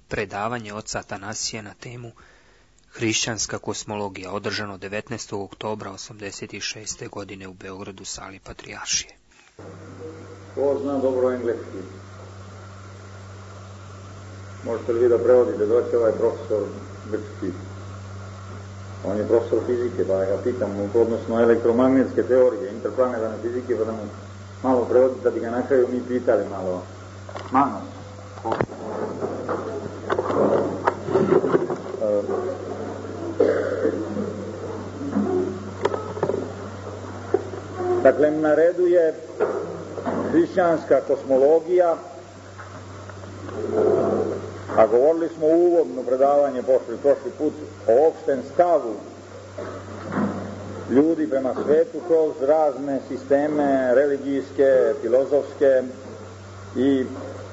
predavanje oca Atanasija na temu Hrišćanska kosmologija, održano 19. oktobra 1986. godine u Beogradu, sali Patrijaršije. Ko zna dobro engleski? Možete li vi da prevodite, doći ovaj profesor grčki? On je profesor fizike, pa ga pitam, odnosno elektromagnetske teorije, interplanetarne fizike, pa da mu malo prevoditi, da bi ga na kraju mi pitali malo. Manos. Dakle, na redu je hrišćanska kosmologija, a govorili smo u uvodno predavanje prošli put o opštem stavu ljudi prema svetu kroz razne sisteme religijske, filozofske i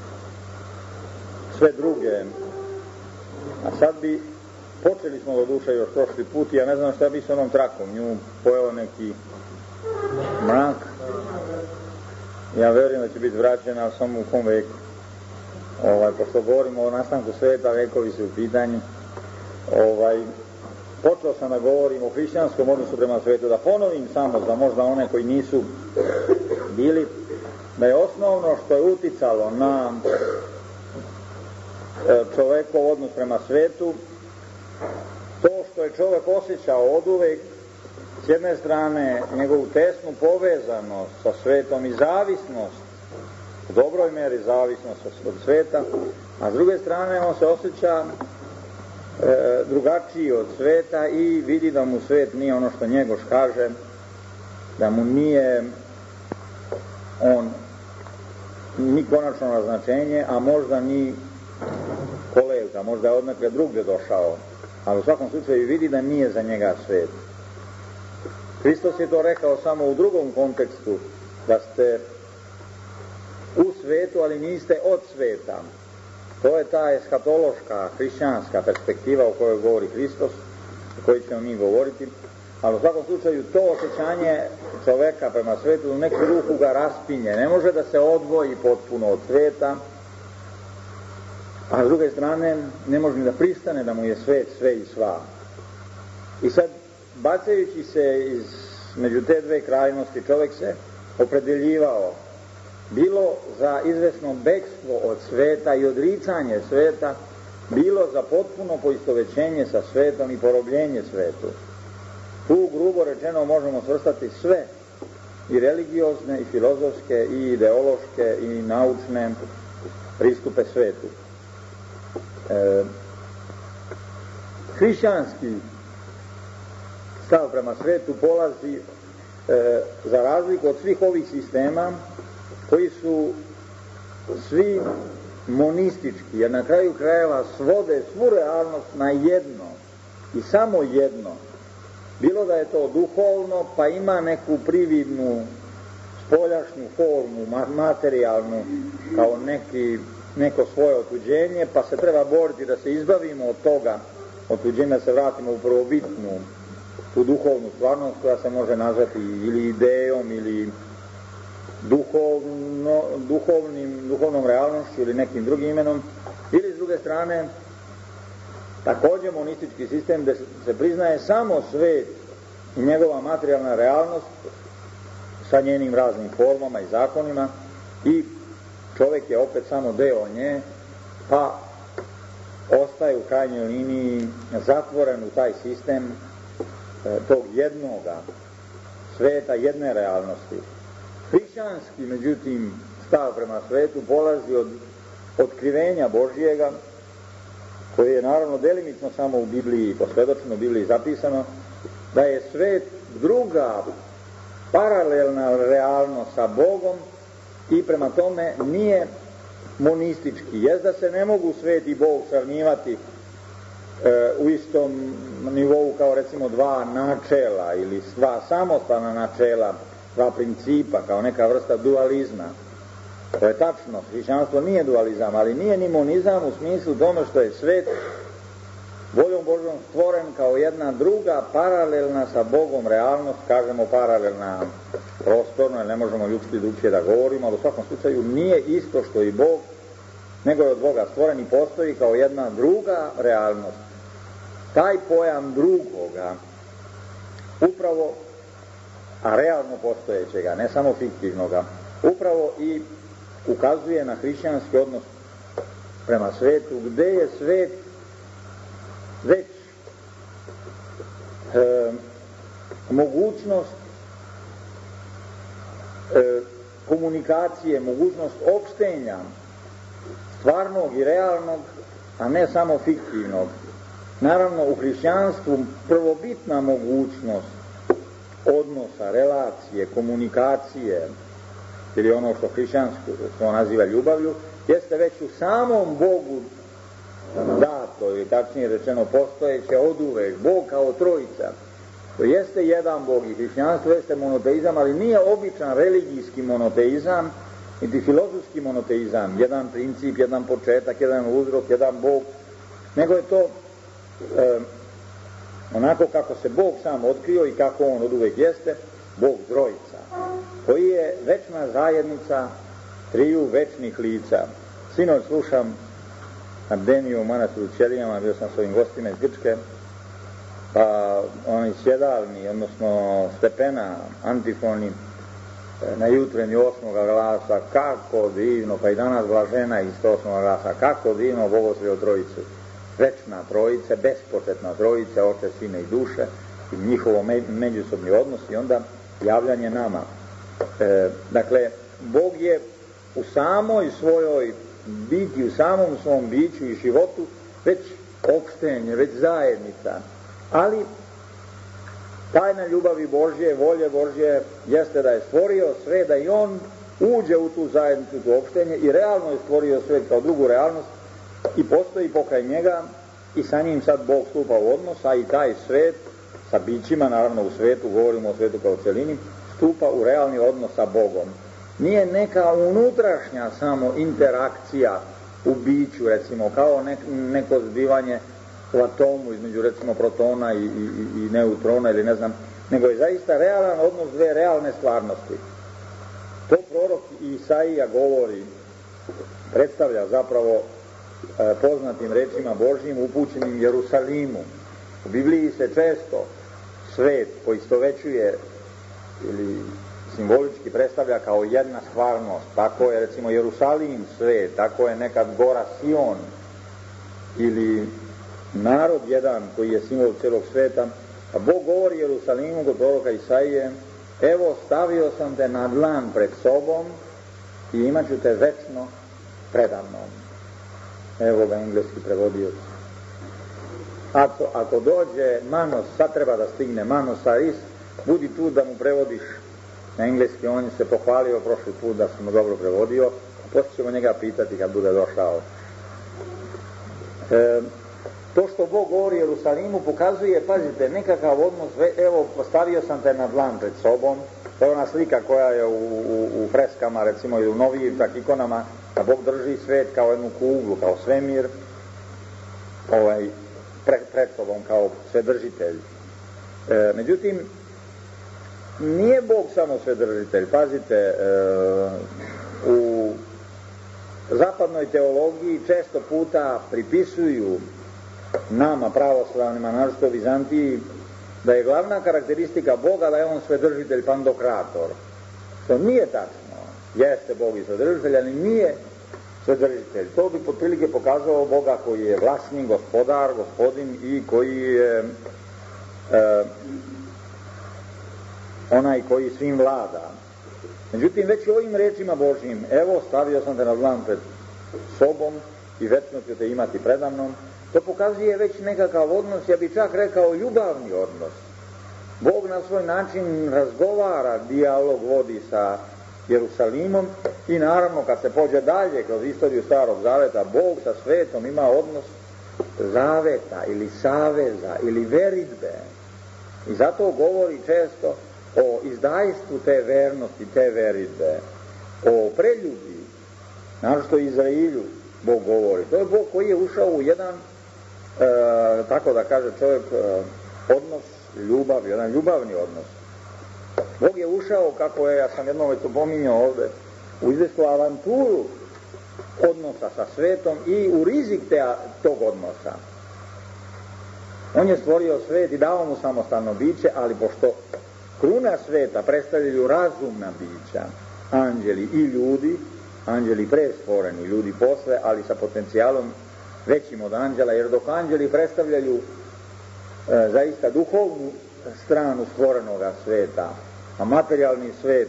sve druge. A sad počeli smo do duše još prošli put i ja ne znam šta bi s onom trakom, nju pojeo neki mrak. Ja verujem da će biti vraćena samo u kom veku. Pošto govorimo o nastanku sveta, vekovi su u pitanju. Počeo sam da govorim o hrišćanskom odnosu prema svetu, da ponovim samo za možda one koji nisu bili, da je osnovno što je uticalo na čovekov odnos prema svetu to što je čovek osjećao oduvek, s jedne strane njegovu tesnu povezanost sa svetom i zavisnost, u dobroj meri zavisnost od sveta, a s druge strane on se osjeća drugačiji od sveta i vidi da mu svet nije ono što Njegoš kaže, da mu nije on ni konačno naznačenje, a možda ni kolevka, možda je odnekle drugdje došao, ali u svakom slučaju vidi da nije za njega svet. Hristos je to rekao samo u drugom kontekstu, da ste u svetu, ali niste od sveta. To je ta eshatološka, hrišćanska perspektiva o kojoj govori Hristos, o kojoj ćemo mi govoriti, ali u svakom slučaju to osjećanje čoveka prema svetu u neku ruku ga raspinje, ne može da se odvoji potpuno od sveta, a s druge strane ne može ni da pristane da mu je svet sve i sva. I sad, bacajući se među te dve krajnosti, čovek se opredeljivao bilo za izvesno bekstvo od sveta i odricanje sveta, bilo za potpuno poistovećenje sa svetom i porobljenje svetu. Tu, grubo rečeno, možemo svrstati sve, i religiozne, i filozofske, i ideološke, i naučne pristupe svetu. Hrišćanski stav prema svetu polazi za razliku od svih ovih sistema koji su svi monistički, jer na kraju krajeva svode svu realnost na jedno i samo jedno. Bilo da je to duhovno, pa ima neku prividnu spoljašnju formu, materijalnu, kao neko svoje otuđenje, pa se treba boriti da se izbavimo od toga otuđenja, da se vratimo u prvobitnu, tu duhovnu stvarnost koja se može nazvati ili idejom, ili duhovnom realnošću ili nekim drugim imenom, ili s druge strane također monistički sistem gde se priznaje samo svet i njegova materijalna realnost sa njenim raznim formama i zakonima i čovjek je opet samo deo nje, pa ostaje u krajnjoj liniji zatvoren u taj sistem tog jednoga sveta, jedne realnosti. Hrišćanski, međutim, stav prema svetu polazi od otkrivenja Božjega, koje je naravno delimično samo u Bibliji, posvedočeno u Bibliji zapisano, da je svet druga paralelna realnost sa Bogom i prema tome nije monistički. Jest da se ne mogu svet i Bog sravnjivati u istom nivou kao recimo dva načela ili dva samostalna načela, dva principa, kao neka vrsta dualizma. To je tačno, hrišćanstvo nije dualizam, ali nije ni monizam u smislu tome što je svet voljom Božjom stvoren kao jedna druga paralelna sa Bogom realnost, kažemo paralelna prostorno, jer ne možemo ljudski drugčije da govorimo, ali u svakom slučaju nije isto što i Bog, nego je od Boga stvoren i postoji kao jedna druga realnost. Taj pojam drugoga, upravo, a realno postojećega, ne samo fiktivnoga, upravo i ukazuje na hrišćanski odnos prema svetu, gde je svet već mogućnost komunikacije, mogućnost opštenja stvarnog i realnog, a ne samo fiktivnog. Naravno, u hrišćanstvu prvobitna mogućnost odnosa, relacije, komunikacije, ili ono što hrišćanstvo naziva ljubavlju, jeste već u samom Bogu dato, ili tačnije rečeno postojeće oduvek, Bog kao trojica. To jeste jedan Bog i hrišćanstvo jeste monoteizam, ali nije običan religijski monoteizam, niti filozofski monoteizam, jedan princip, jedan početak, jedan uzrok, jedan Bog, nego je to onako kako se Bog sam otkrio i kako on oduvek jeste, Bog trojica, koji je večna zajednica triju večnih lica. Sinoć slušam na bdeniju u manastiru Ćelijama, bio sam s ovim gostima iz Grčke, pa oni sjedalni, odnosno stepena, antifoni, na jutreni 8. glasa, kako divno, pa i danas blažena iz 8. glasa, kako divno bogoslovlje o trojicu. Večna trojica, bespočetna trojica, Oče, Sine i Duše, i njihovo međusobni odnos i onda javljanje nama. Dakle, Bog je u samoj svojoj biti, u samom svom biću i životu već opštenje, već zajednica, ali tajna ljubavi Božje, volje Božje jeste da je stvorio sve, da i on uđe u tu zajednicu, tu opštenje i realno je stvorio svet kao drugu realnost i postoji pokraj njega i sa njim sad Bog stupa u odnos, a i taj svet sa bićima, naravno u svetu, govorimo o svetu kao celini, stupa u realni odnos sa Bogom. Nije neka unutrašnja samo interakcija u biću, recimo, kao neko zbivanje u atomu između, recimo, protona i neutrona ili ne znam, nego je zaista realan odnos dve realne stvarnosti. To prorok Isaija govori, predstavlja zapravo poznatim rečima Božjim upućenim Jerusalimu. U Bibliji se često svet poistovećuje ili simbolički predstavlja kao jedna stvarnost. Tako je recimo Jerusalim svet, tako je nekad gora Sion ili narod jedan koji je simbol celog sveta. A Bog govori Jerusalimu kod proroka Isaije: evo stavio sam te na dlan pred sobom i imat ću te večno predamnom. Evo ga engleski prevodioc. Ako dođe Manos, sad treba da stigne Manos Aris, budi tu da mu prevodiš na engleski. On se pohvalio prošli put da sam mu dobro prevodio, a poslije ćemo njega pitati kad bude došao. To što Bog govori Jerusalimu pokazuje, pazite, nekakav odnos, evo postavio sam te na dlan pred sobom. To je ona slika koja je u freskama, recimo, i u novijim tak ikonama, da Bog drži svet kao jednu kuglu, kao svemir, pred sobom kao svedržitelj. Međutim, nije Bog samo svedržitelj. Pazite, u zapadnoj teologiji često puta pripisuju nama pravoslavnima, naročito Vizantiji, da je glavna karakteristika Boga da je on svedržitelj, pandokrator. Što nije tačno. Jeste Bog i svedržitelj, ali nije svedržitelj. To bi potprilike pokazao Boga koji je vlasnik, gospodar, gospodin i koji je onaj koji svim vlada. Međutim, već ovim rečima Božjim, evo stavio sam te na dlan pred sobom i večno ću te imati predamnom, to pokazuje već nekakav odnos, ja bih čak rekao ljubavni odnos. Bog na svoj način razgovara, dijalog vodi sa Jerusalimom i naravno kad se pođe dalje kroz istoriju Starog Zaveta, Bog sa svetom ima odnos zaveta ili saveza ili veridbe. I zato govori često o izdajstvu te vernosti, te veridbe, o preljubi, naročito Izrailju Bog govori. To je Bog koji je ušao u jedan, tako da kaže čovjek, odnos ljubavi, jedan ljubavni odnos. Bog je ušao, kako je, ja sam jednom već to pominjao ovde, u izvesnu avanturu odnosa sa svetom i u rizik tog odnosa. On je stvorio svet i dao mu samostalno biće, ali pošto kruna sveta predstavljaju razumna bića, anđeli i ljudi, anđeli pre stvoreni, ljudi posle, ali sa potencijalom većim od anđela, jer dok anđeli predstavljaju zaista duhovnu stranu stvorenoga sveta, a materijalni svet,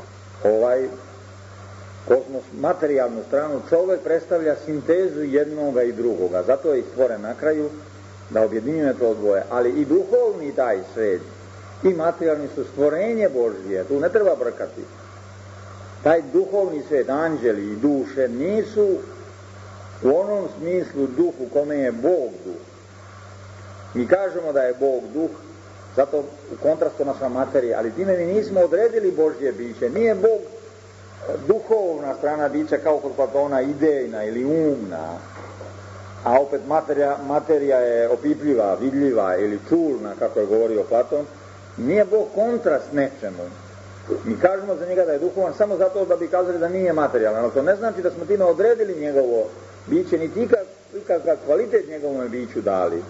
kosmos, materijalnu stranu, čovjek predstavlja sintezu jednoga i drugoga, zato je i stvoren na kraju da objedinjuje to dvoje, ali i duhovni taj svet i materijalni su stvorenje Božje, tu ne treba brkati. Taj duhovni svet, anđeli i duše nisu u onom smislu duh u kome je Bog duh. Mi kažemo da je Bog duh, zato u kontrastu naša materija, ali time mi nismo odredili Božje biće. Nije Bog duhovna strana bića kao kod Platona, idejna ili umna, a opet materija je opipljiva, vidljiva ili čulna, kako je govorio Platon. Nije Bog kontrast nečemu. Mi kažemo za njega da je duhovan samo zato da bi kazali da nije materijalan, ali to ne znači da smo time odredili njegovo biće, niti ikakav kvalitet njegovom biću dali.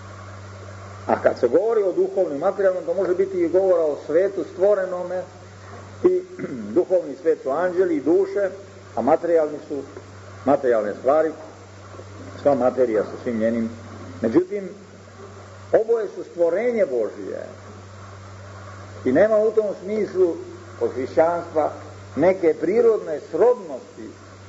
A kad se govori o duhovnom i materijalnom, to može biti i govora o svetu stvorenome, i duhovni svet su anđeli i duše, a materijalni su materijalne stvari, sva materija sa svim njenim. Međutim, oboje su stvorenje Božije i nema u tom smislu od hrišćanstva neke prirodne srodnosti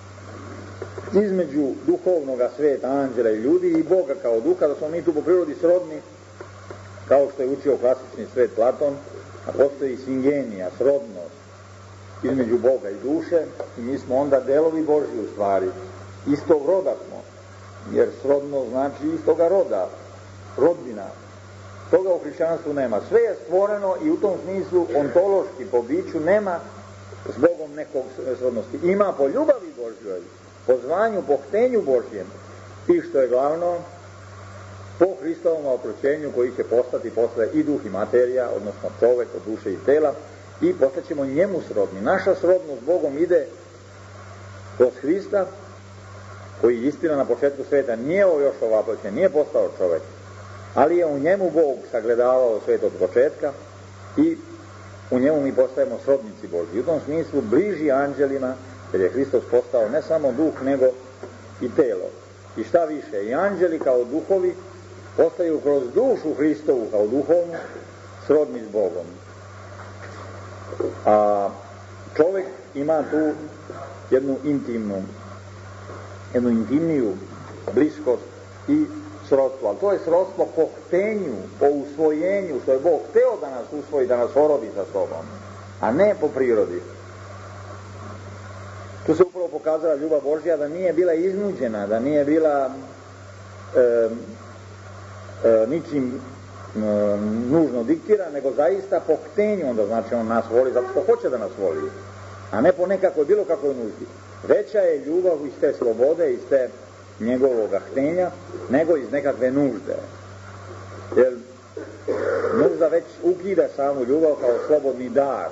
između duhovnoga sveta, anđela i ljudi i Boga kao duha, da smo mi tu po prirodi srodni, kao što je učio klasični svet Platon, a postoji singenija, srodnost između Boga i duše, i mi smo onda delovi Božji u stvari, istog roda smo, jer srodno znači istoga roda, rodbina. Toga u hrišćanstvu nema. Sve je stvoreno i u tom smislu ontološki po biću nema s Bogom nekog srodnosti. Ima po ljubavi Božjoj, po zvanju, po htenju Božjem, i što je glavno, po Hristovom oproćenju koji će postati posle i duh i materija, odnosno čovek od duše i tela, i postaćemo njemu srodni. Naša srodnost s Bogom ide kroz Hrista, koji istina na početku sveta nije još ovaproćen, nije postao čovek, ali je u njemu Bog sagledavao svet od početka i u njemu mi postajemo srodnici Božji. U tom smislu bliži anđelima, jer je Hristos postao ne samo duh, nego i telo. I šta više, i anđeli kao duhovi postaju kroz dušu Hristovu kao duhovnu srodni s Bogom. A čovjek ima tu jednu intimniju bliskost i srodstvo, ali to je srodstvo po htenju, po usvojenju, što je Bog hteo da nas usvoji, da nas orodi sa sobom, a ne po prirodi. Tu se upravo pokazala ljubav Božja, da nije bila iznuđena, da nije bila ničim nužno diktira, nego zaista po htenju, onda znači on nas voli zato što hoće da nas voli, a ne po nekakvoj bilo kakvoj nuždi. Veća je ljubav iz te slobode, iz te njegovoga htenja, nego iz nekakve nužde. Jer nužda već ukida samu ljubav kao slobodni dar.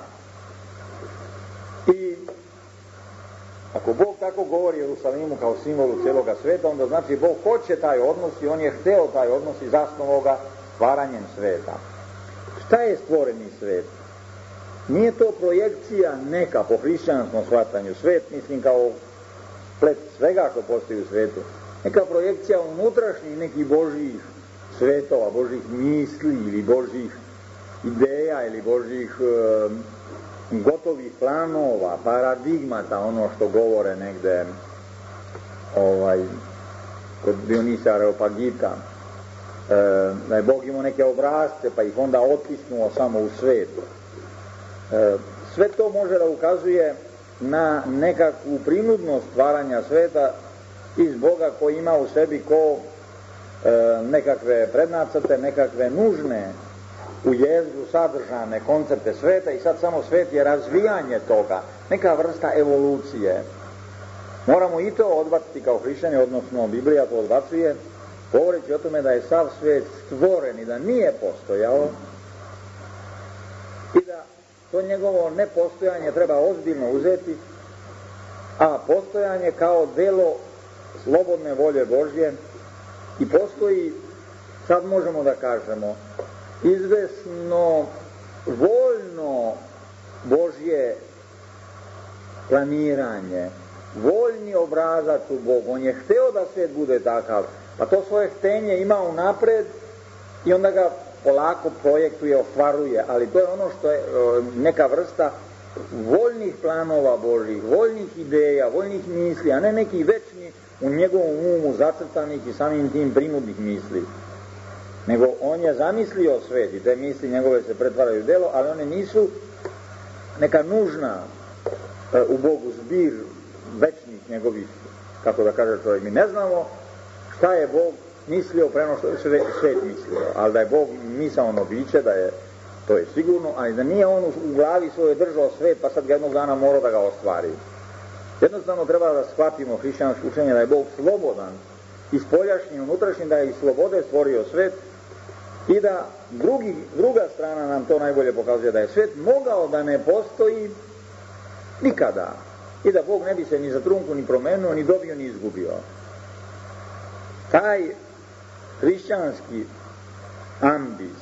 I ako Bog tako govori Jerusalimu kao simbolu cijeloga sveta, onda znači Bog hoće taj odnos i on je hteo taj odnos i zasnovao ga stvaranjem sveta. Šta je stvoreni svet? Nije to projekcija neka po hrišćanskom shvatanju. Svet, mislim, kao splet svega što postoji u svetu. Neka projekcija unutrašnjih nekih Božjih svetova, Božjih misli ili Božjih ideja ili Božjih gotovih planova, paradigmata, ono što govore negde kod Dionisa Areopagita, da je Bog imao neke obrazce pa ih onda otisnuo samo u svetu. Sve to može da ukazuje na nekakvu prinudnost stvaranja sveta iz Boga koji ima u sebi ko nekakve prednacrte, nekakve nužne u jezgru sadržane koncepte sveta, i sad samo svet je razvijanje toga, neka vrsta evolucije. Moramo i to odbaciti kao hrišćani, odnosno Biblija to odbacuje, govoreći o tome da je sav svet stvoren i da nije postojao i da to njegovo nepostojanje treba ozbiljno uzeti, a postojanje kao delo slobodne volje Božje i postoji, sad možemo da kažemo, izvesno voljno Božje planiranje, voljni obrazac u Bogu. On je hteo da svijet bude takav, pa to svoje htenje ima unapred i onda ga polako projektuje, ostvaruje, ali to je ono što je neka vrsta voljnih planova Božjih, voljnih ideja, voljnih misli, a ne neki večni u njegovom umu zacrtanih i samim tim prinudnih misli. Nego on je zamislio svet i te misli njegove se pretvaraju u delo, ali one nisu neka nužna u Bogu zbir večnih njegovih, kako da kaže čovjek. Mi ne znamo šta je Bog mislio prema što je svet mislio, ali da je Bog misaono biće, da je, to je sigurno, ali da nije on u glavi svoje držao svet, pa sad ga jednog dana mora da ga ostvari. Jednostavno treba da shvatimo hrišćansko učenje da je Bog slobodan i spoljašnji i unutrašnji, da je iz slobode stvorio svet i da druga strana nam to najbolje pokazuje, da je svet mogao da ne postoji nikada i da Bog ne bi se ni za trunku ni promenuo, ni dobio, ni izgubio. Taj hrišćanski ambis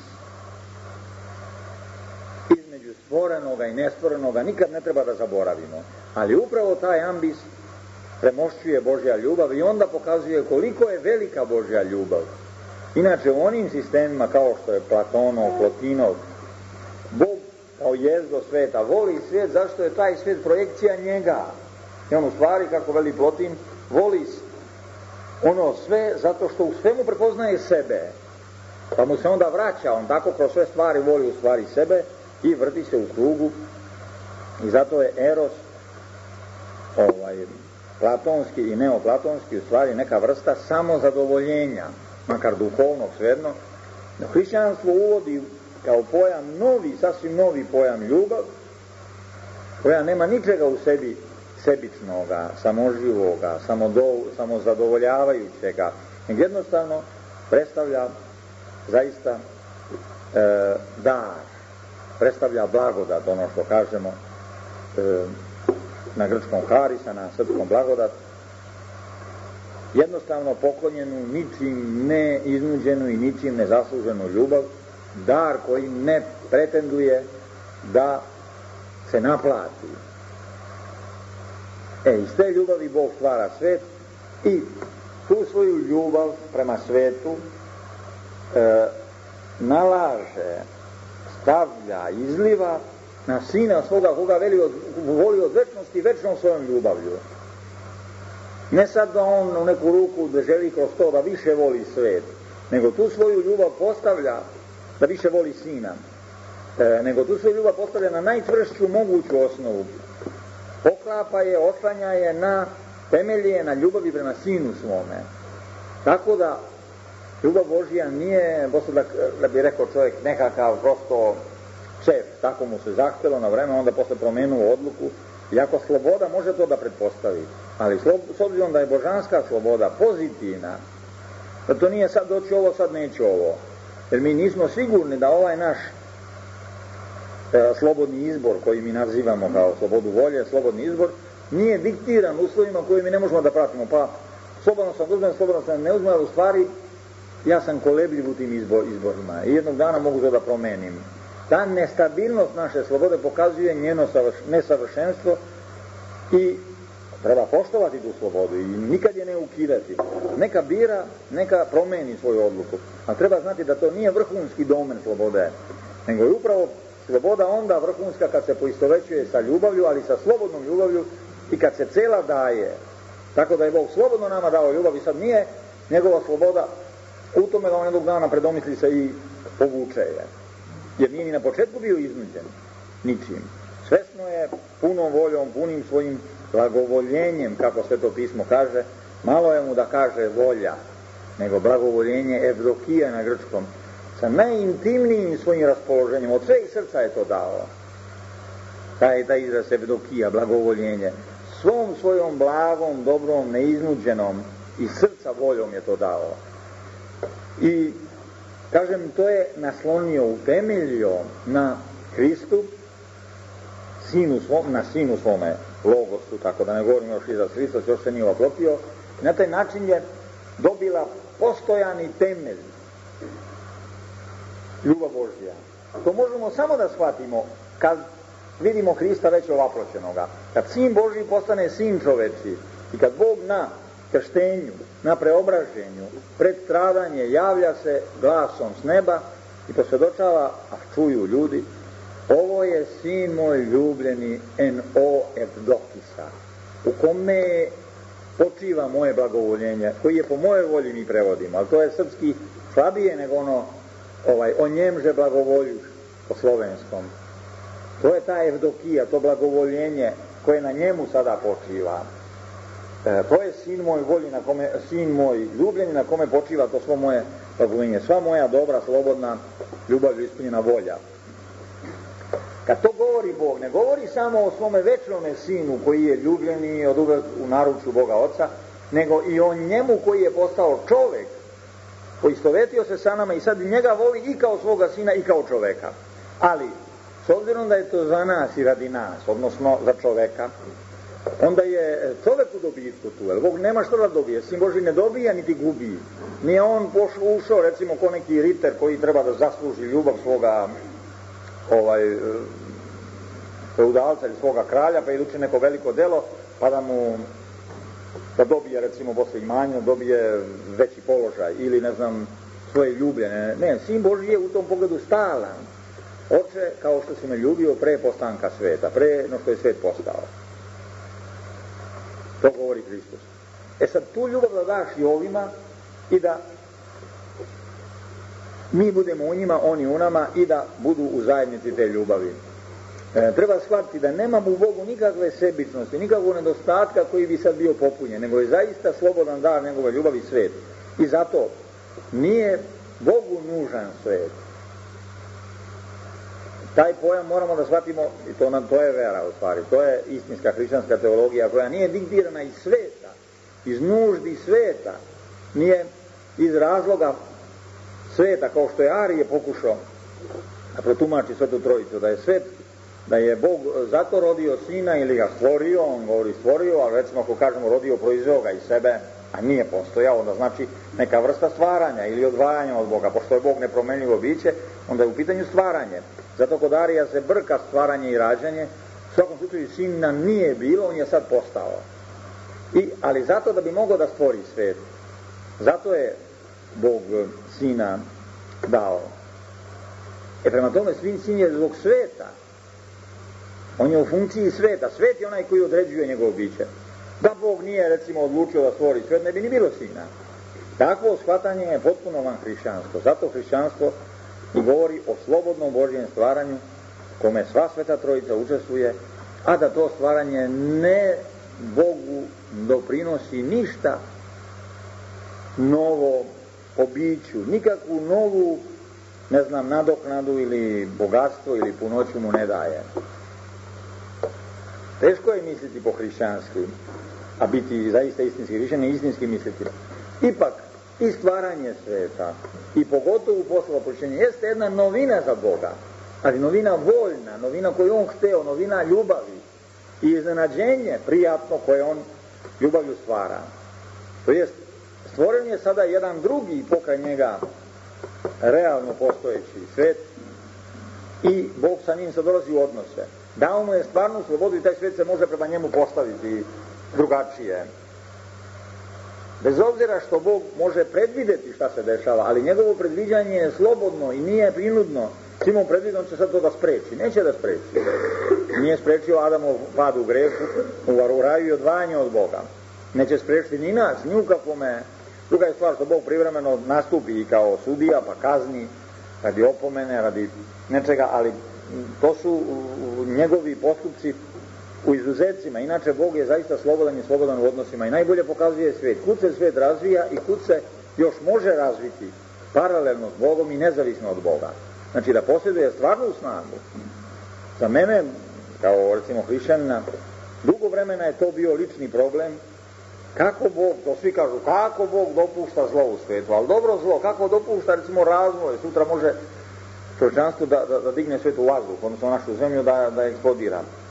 između stvorenoga i nestvorenoga nikad ne treba da zaboravimo, ali upravo taj ambis premošćuje Božja ljubav i onda pokazuje koliko je velika Božja ljubav. Inače u onim sistemima kao što je Platonov, Plotinov, Bog kao jezdo sveta voli svijet, zašto je taj svijet projekcija njega. I on u stvari, kako veli Plotin, voli ono sve zato što u svemu prepoznaje sebe, pa mu se onda vraća, on tako kroz sve stvari voli u stvari sebe i vrti se u krugu i zato je eros platonski i neoplatonski u stvari neka vrsta samozadovoljenja, makar duhovnog svejedno. No, hrišćanstvo uvodi kao pojam novi, sasvim novi pojam ljubav, koja nema ničega u sebi sebičnoga, samoživoga, samozadovoljavajućega, nego jednostavno predstavlja zaista dar, predstavlja blagodat, ono što kažemo na grčkom harisa, na srpskom blagodat, jednostavno poklonjenu, ničim ne iznuđenu i ničim ne zasluženu ljubav, dar koji ne pretenduje da se naplati. Iz te ljubavi Bog stvara svet i tu svoju ljubav prema svetu nalaže, stavlja, izliva na Sina svoga koga voli od večnosti večnom svojom ljubavlju. Ne sad da on u neku ruku da želi kroz to da više voli svet, nego tu svoju ljubav postavlja da više voli Sina, nego tu svoju ljubav postavlja na najčvršću moguću osnovu. Poklapa je, oslanja je na temelje, na ljubavi prema Sinu svome. Tako da ljubav Božja nije, da bi rekao čovjek, nekakav prosto šef, tako mu se zahtelo na vreme, onda posle promenuo odluku, iako sloboda može to da pretpostavi, ali s obzirom da je božanska sloboda pozitivna, da to nije sad doći ovo, sad neće ovo, jer mi nismo sigurni da ovaj naš slobodni izbor koji mi nazivamo kao slobodu volje, slobodni izbor, nije diktiran uslovima koje mi ne možemo da pratimo, pa slobodno sam uzmem, slobodno sam ne uzmem, ali u stvari ja sam kolebljiv u tim izborima i jednog dana mogu to da promenim. Ta nestabilnost naše slobode pokazuje njeno nesavršenstvo i treba poštovati tu slobodu i nikad je ne ukidati. Neka bira, neka promeni svoju odluku, a treba znati da to nije vrhunski domen slobode, nego je upravo sloboda onda vrhunska kad se poistovećuje sa ljubavlju, ali sa slobodnom ljubavlju i kad se cela daje. Tako da je Bog slobodno nama dao ljubav i sad nije njegova sloboda u tome da on jednog dana predomisli se i povuče je. Jer nije ni na početku bio iznuđen ničim. Svesno je punom voljom, punim svojim blagovoljenjem, kako Sveto pismo kaže, malo je mu da kaže volja, nego blagovoljenje evdokija na grčkom, sa najintimnijim svojim raspoloženjem, od sveg srca je to dao. Taj izraz evdokija, blagovoljenje, svom svojom blagom, dobrom, neiznuđenom i srca voljom je to dao. I kažem, to je naslonio, utemeljio na Hristu, na Sinu svome, logosu, tako da ne govorim još i za Hristos, još se nije oklopio. Na taj način je dobila postojani temelj ljubav Božja. To možemo samo da shvatimo kad vidimo Hrista već ovaploćenoga. Kad Sin Božji postane Sin čoveči i kad Bog na krštenju, na preobraženju, pred stradanje javlja se glasom s neba i posvjedočava, a čuju ljudi, ovo je Sin moj ljubljeni N.O. Evdokisa, u kome počiva moje blagovoljenje, koji je po mojoj volji mi prevodimo, ali to je srpski slabije nego ono o njemže blagovoljuš po slovenskom. To je ta Evdokija, to blagovoljenje koje na njemu sada počiva. To je Sin moj volji, Sin moj ljubljeni, na kome počiva to svo moje blagovoljenje, sva moja dobra, slobodna, ljubavlju ispunjena volja. Kad to govori Bog, ne govori samo o svome večnome Sinu koji je ljubljeni od uvek u naručju Boga Oca, nego i o njemu koji je postao čovek, koji istovetio se sa nama i sad njega voli i kao svoga Sina i kao čoveka. Ali, s obzirom da je to za nas i radi nas, odnosno za čoveka, onda je čovek u dobitku tu, jer Bog nema što da dobije, Sin Božji ne dobija niti gubi. Nije on ušao recimo ko neki riter koji treba da zasluži ljubav svoga feudalca ili svoga kralja, pa idući neko veliko delo, pa da dobije recimo posle imanja, dobije veći položaj ili ne znam svoje ljubljene. Ne, Sin Božji je u tom pogledu stalan. Oče, kao što si me ljubio pre postanka sveta, pre no što je svet postao. To govori Hristos. Sad tu ljubav da daš i ovima i da mi budemo u njima, oni u nama i da budu u zajednici te ljubavi. Treba shvatiti da nema u Bogu nikakve sebičnosti, nikakvog nedostatka koji bi sad bio popunjen, nego je zaista slobodan dar njegove ljubavi svet. I zato nije Bogu nužan svet. Taj pojam moramo da shvatimo, i to je vera u stvari, to je istinska hrišćanska teologija koja nije diktirana iz sveta, iz nuždi sveta, nije iz razloga sveta, kao što je Arije pokušao da protumači Svetu Trojicu, da je svet, da je Bog zato rodio Sina ili ga stvorio, on govori stvorio, ali recimo ako kažemo rodio, proizveo ga iz sebe, a nije postojao, onda znači neka vrsta stvaranja ili odvajanja od Boga, pošto je Bog nepromenljivo biće, onda je u pitanju stvaranje. Zato kod Arija se brka stvaranje i rađanje, u svakom slučaju Sina nije bilo, on je sad postao. Ali zato da bi mogao da stvori svet, zato je Bog Sina dao. Prema tome Sin je zbog sveta. On je u funkciji sveta. Svet je onaj koji određuje njegovo biće. Da Bog nije recimo odlučio da stvori svet, ne bi ni bilo Sina. Takvo shvatanje je potpuno van hrišćansko. Zato hrišćanstvo i govori o slobodnom Božjem stvaranju, kome sva Sveta Trojica učestvuje, a da to stvaranje ne Bogu doprinosi ništa novo po biću, nikakvu novu, ne znam, nadoknadu ili bogatstvo ili punoću mu ne daje. Teško je misliti po hrišćanski, a biti zaista istinski hrišćanin, istinski misliti. Ipak, i stvaranje sveta, i pogotovo posle oprošćenja, jeste jedna novina za Boga, ali novina voljna, novina koju on hteo, novina ljubavi i iznenađenje prijatno koje on ljubavlju stvara. To jest, stvoren je sada jedan drugi pokraj njega realno postojeći svet i Bog sa njim se dolazi u odnose. Dao mu je stvarnu slobodu i taj svet se može prema njemu postaviti drugačije. Bez obzira što Bog može predvideti šta se dešava, ali njegovo predviđanje je slobodno i nije prinudno. Simon predvidno će sad to da spreči. Neće da spreči. Nije sprečio Adamov pad u grehu, u raju i odvajanje od Boga. Neće sprečiti ni nas, ni u kakvome. Druga je stvar što Bog privremeno nastupi i kao sudija, pa kazni, radi opomene, radi nečega, ali to su njegovi postupci u izuzecima. Inače, Bog je zaista slobodan i slobodan u odnosima i najbolje pokazuje svet. Kud se svet razvija i kud se još može razviti paralelno s Bogom i nezavisno od Boga. Znači da posjeduje stvarnu snagu. Za mene, kao recimo hrišćanina, dugo vremena je to bio lični problem. Kako Bog, to svi kažu, kako Bog dopušta zlo u svetu, ali dobro zlo, kako dopušta recimo razvoj, sutra može čovječanstvo da digne svet u vazduh, odnosno našu zemlju da eksplodira.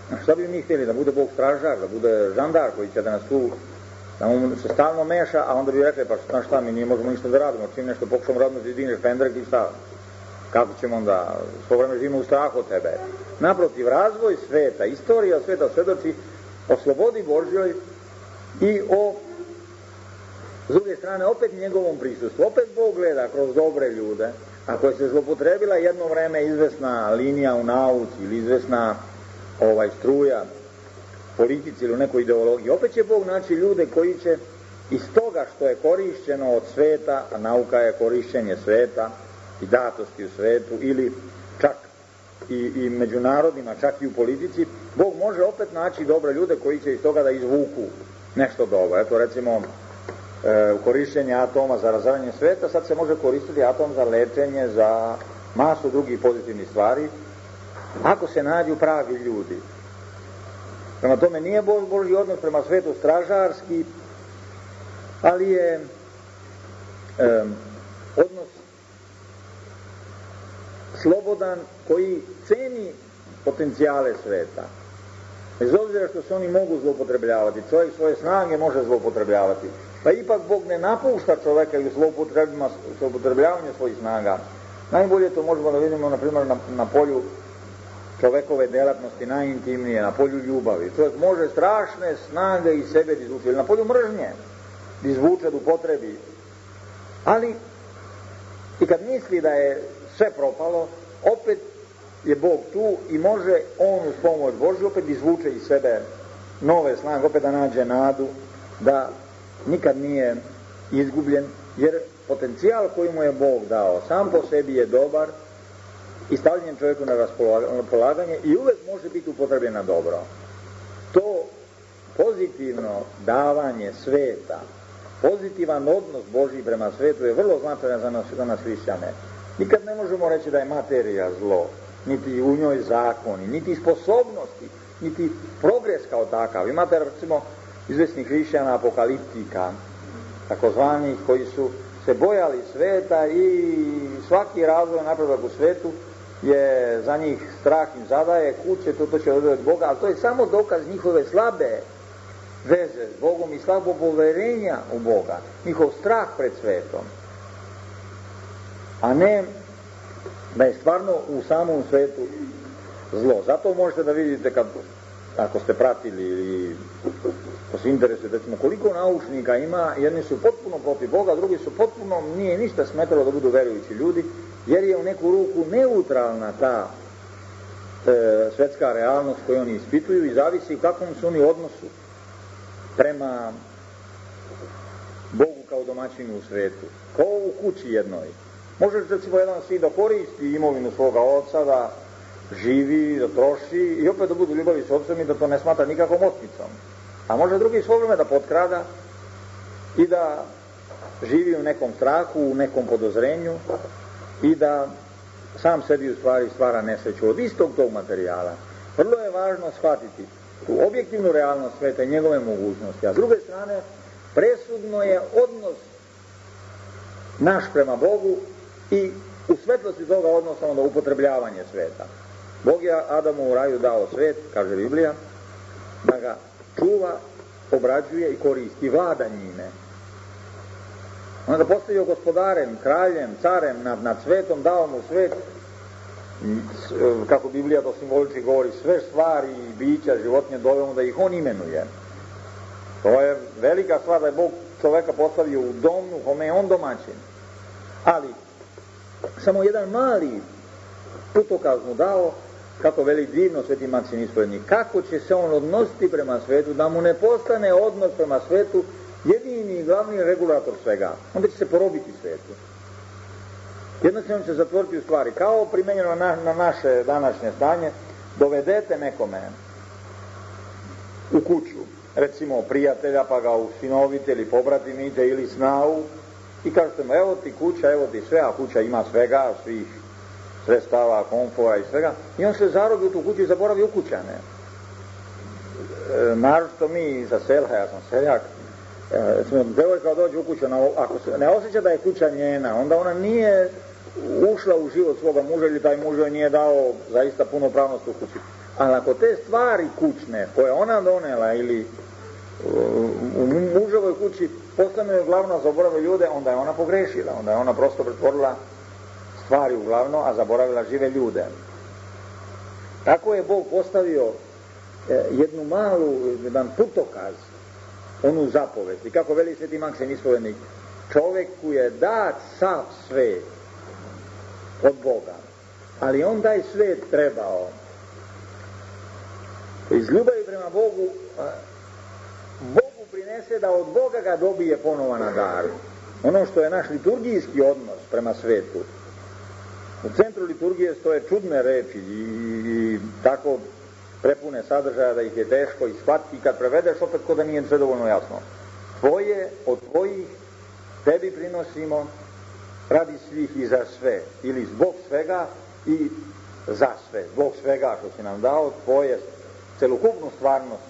Šta bi mi htjeli? Da bude Bog stražar, da bude žandar koji će da nas tu, da mu se stalno meša, a onda bi rekli, pa šta, mi nije možemo ništa da radimo, čim nešto pokušamo radimo, ti digneš pendrek i šta? Kako ćemo onda, svo vreme živimo u strahu od tebe. Naprotiv, razvoj sveta, istorija sveta svedoči o slobodi Božjoj i o, s druge strane, opet njegovom prisustvu. Opet Bog gleda kroz dobre ljude. Ako je se zlopotrebila jedno vreme izvesna linija u nauci ili izvesna struja politici ili u nekoj ideologiji, opet će Bog naći ljude koji će iz toga što je korišćeno od sveta, a nauka je korišćenje sveta i datosti u svetu ili čak i među narodima, čak i u politici, Bog može opet naći dobre ljude koji će iz toga da izvuku nešto dobro. Eto, recimo, korišćenje atoma za razaranje sveta, sad se može koristiti atom za lečenje, za masu drugih pozitivnih stvari, ako se nađu pravi ljudi. Prema tome, nije Božji odnos prema svetu stražarski, ali je odnos slobodan koji ceni potencijale sveta. Bez obzira što se oni mogu zloupotrebljavati, čovjek svoje snage može zloupotrebljavati, pa ipak Bog ne napušta čovjeka i u zloupotrebljavanju svojih snaga. Najbolje to možemo da vidimo, na primjer, na polju čovekove delatnosti, najintimnije, na polju ljubavi. Čovjek može strašne snage iz sebe da izvuče, ili na polju mržnje da izvuče, da upotrebi. Ali, i kad misli da je sve propalo, opet je Bog tu i može on uz pomoć Božju opet izvuče iz sebe nove snage, opet da nađe nadu, da nikad nije izgubljen, jer potencijal koji mu je Bog dao sam po sebi je dobar i stavljen čovjeku na raspolaganje i uvek može biti upotrebljen na dobro. To pozitivno davanje sveta, pozitivan odnos Božji prema svetu je vrlo značajan za nas hrišćane. Nikad ne možemo reći da je materija zlo, niti u njoj zakoni, niti sposobnosti, niti progres kao takav. Imate, recimo, izvesnih hrišćana apokaliptika, takozvanih, koji su se bojali sveta i svaki razvoj napredak u svetu je za njih strah im zadaje, kuće, to će odvesti od Boga, ali to je samo dokaz njihove slabe veze s Bogom i slabo poverenja u Boga, njihov strah pred svetom, a ne da je stvarno u samom svetu zlo. Zato možete da vidite, ako ste pratili ili ko se interesuje, recimo, koliko naučnika ima, jedni su potpuno protiv Boga, drugi su potpuno, nije ništa smetalo da budu verujući ljudi, jer je u neku ruku neutralna ta svetska realnost koju oni ispituju i zavisi u kakvom su oni odnosu prema Bogu kao domaćinu u svetu. Kao u kući jednoj. Možeš, recimo, jedan sin da koristi imovinu svoga oca, da živi, da troši i opet da budu ljubavi s ocem i da to ne smatra nikakvom otmicom. A može drugi svo vreme da potkrada i da živi u nekom strahu, u nekom podozrenju i da sam sebi u stvari stvara nesreću od istog tog materijala. Vrlo je važno shvatiti tu objektivnu realnost sveta i njegove mogućnosti, a s druge strane presudno je odnos naš prema Bogu i u svetlosti toga odnosa onda upotrebljavanje sveta. Bog je Adamu u raju dao svet, kaže Biblija, da ga čuva, obrađuje i koristi, vlada njime. Onda postavio gospodarem, kraljem, carem nad svetom, dao mu svet, kako Biblija to simbolički govori, sve stvari i bića, životinje, doveo da ih on imenuje. To je velika stvar da je Bog čoveka postavio u domu u kome je on domaćin. Ali samo jedan mali putokaz mu dao, kako veli divno Sveti Maksim Ispovjednik, kako će se on odnositi prema svetu, da mu ne postane odnos prema svetu jedini i glavni regulator svega. Onda će se porobiti svetu. Jednostavno će zatvoriti u stvari. Kao primenjeno na naše današnje stanje, dovedete nekome u kuću, recimo prijatelja, pa ga usinovite ili pobratimice ili snavu i kažete mu, evo ti kuća, evo ti sve, a kuća ima svega, svih sredstava, komfora i svega, i on se zarobi u tu kuću i zaboravi ukućane. Naročito mi za sela, ja sam seljak, devojka dođe u kuću, ako se ne osjeća da je kuća njena, onda ona nije ušla u život svoga muža ili taj muž joj nije dao zaista punopravnost u kući. Ali ako te stvari kućne, koje ona donela ili u muževoj kući postane joj glavno, a zaboravila ljude, onda je ona pogrešila, onda je ona prosto pretvorila stvari u glavno, a zaboravila žive ljude. Tako je Bog postavio jednu malu, jedan putokaz, onu zapovest. I kako veli Sveti Maksim Ispovednik, čoveku je dat sav svet od Boga, ali on taj svet trebao iz ljubavi prema Bogu prinese da od Boga ga dobije ponovo na dar. Ono što je naš liturgijski odnos prema svetu. U centru liturgije stoje čudne reči i tako prepune sadržaja da ih je teško ishvatiti i kad prevedeš opet ko da nije sve dovoljno jasno. Tvoje od tvojih tebi prinosimo radi svih i za sve, ili zbog svega i za sve. Zbog svega što si nam dao, tvoje celokupnu stvarnost,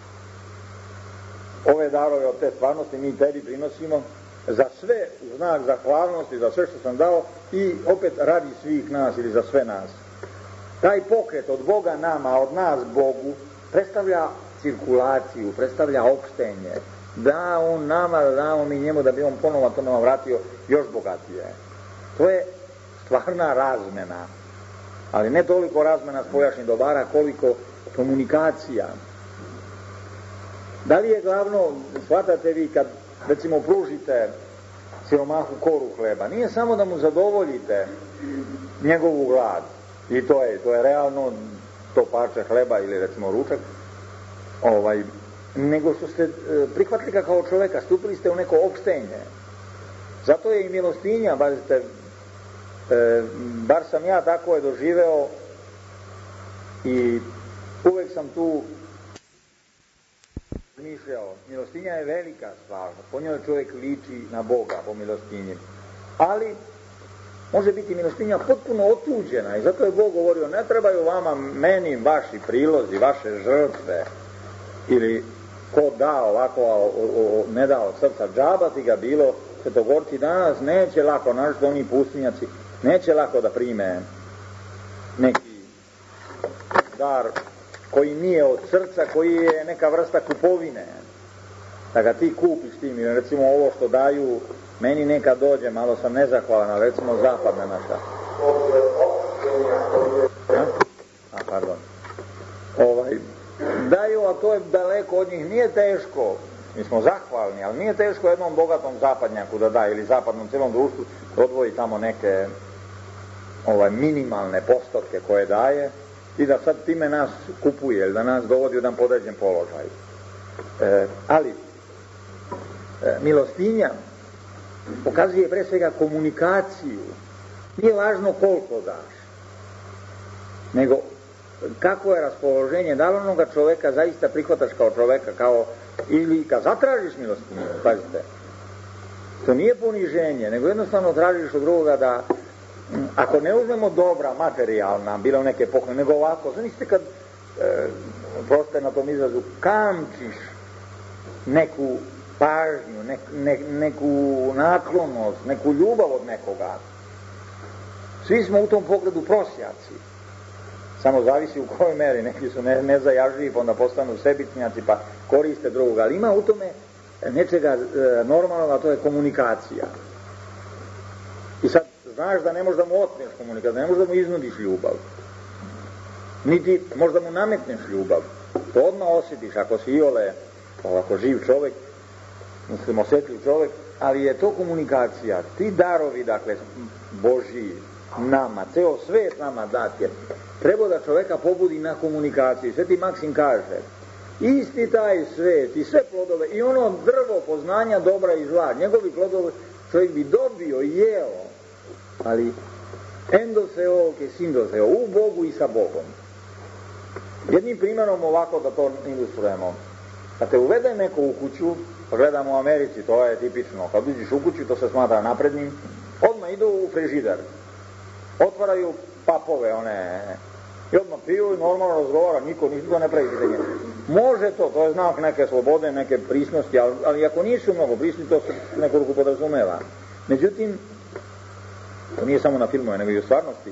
ove darove od te stvarnosti mi tebi prinosimo za sve, u znak zahvalnosti za sve što sam dao i opet radi svih nas ili za sve nas. Taj pokret od Boga nama, od nas Bogu, predstavlja cirkulaciju, predstavlja opštenje. Da on nama, da damo mi njemu, da bi on ponovo to nama vratio još bogatije. To je stvarna razmena, ali ne toliko razmena spoljašnjih dobara koliko komunikacija. Da li je glavno, shvatate vi kad recimo pružite siromahu koru hleba, nije samo da mu zadovoljite njegovu glad, i to je realno to parče hleba ili recimo ručak, nego što ste prihvatili ga kao čoveka, stupili ste u neko opštenje. Zato je i milostinja, bar sam ja tako je doživeo i uvek sam tu mišljao, milostinja je velika stvar, po njoj čovjek liči na Boga po milostinji, ali može biti milostinja potpuno otuđena i zato je Bog govorio, ne trebaju vama meni vaši prilozi, vaše žrtve, ili ko da ovako, ne da od srca, džaba ti ga bilo, svetogorci danas neće lako, našto oni pustinjaci, neće lako da prime neki dar koji nije od srca, koji je neka vrsta kupovine, da ga ti kupiš tim, ili recimo ovo što daju, meni neka dođe, malo sam nezahvalan, ali recimo zapadna naša. Daju, a to je daleko od njih, nije teško, mi smo zahvalni, ali nije teško jednom bogatom zapadnjaku da da, ili zapadnom cijelom društvu, da odvoji tamo neke minimalne postotke koje daje, i da sad time nas kupuje, ili da nas dovodi u jedan podređen položaj. Ali milostinja pokazuje pre svega komunikaciju. Nije važno koliko daš, nego kako je raspoloženje, da li onoga čoveka zaista prihvataš kao čoveka, ili kad zatražiš milostinju, pazite, to nije poniženje, nego jednostavno tražiš od drugoga da, ako ne uzmemo dobra, materijalna, bilo neke pohvale, nego ovako, znači kad, proste na tom izrazu, kamčiš neku pažnju, neku naklonost, neku ljubav od nekoga. Svi smo u tom pogledu prosjaci. Samo zavisi u kojoj meri, neki su nezajažljivi, pa onda postanu sebičnjaci, pa koriste drugoga, ali ima u tome nečega normalnog, a to je komunikacija. I sad, znaš da ne možeš da mu otmeš komunikaciju, da ne možeš da mu iznudiš ljubav. Niti možda mu nametneš ljubav. To odmah osjetiš, ako si iole, ovako živ čovjek, mislim osjetljiv čovjek, ali je to komunikacija. Ti darovi, dakle, Božji, nama, ceo svet nama dat je, treba da čoveka pobudi na komunikaciji. Sveti Maksim kaže, isti taj svet i sve plodove, i ono drvo poznanja dobra i zla, njegovi plodovi čovjek bi dobio i jeo, ali endoseo ke sindoseo, u Bogu i sa Bogom. Jednim primjerom ovako da to ilustrujemo. Kad te uvede neko u kuću, pa gledamo u Americi, to je tipično, kad uđeš u kuću, to se smatra naprednim, odmah idu u frižider, otvaraju papove one, i odmah piju i normalno razgovara, niko ne pravi pitanje. Može to je znak neke slobode, neke prisnosti, ali ako nisu mnogo prisni, to se nekoliko podrazumeva. Međutim, to nije samo na filmove, nego i u stvarnosti.